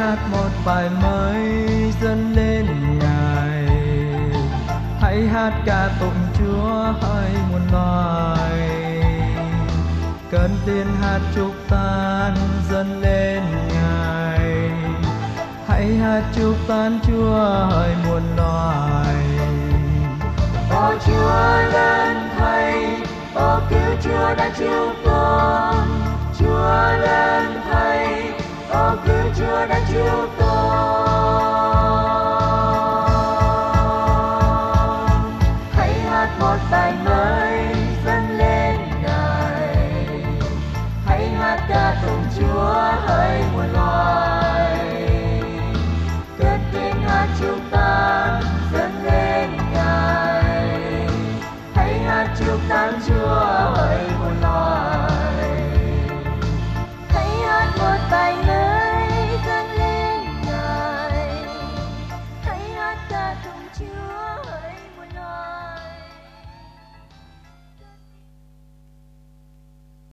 hát một bài mới dâng lên Ngài, hãy hát ca tụng Chúa hỡi muôn loài. Cơn tiếng hát chúc tán dâng lên Ngài, hãy hát chúc tán Chúa hỡi muôn loài. Ô Chúa lớn Thầy, ô cứu Chúa đã chiêu con. Chúa lớn Thầy, ô cứu Chúa đã chiêu con. Hãy hát một bài mới dâng lên Ngài, hãy hát ca tụng Chúa hỡi muôn loài.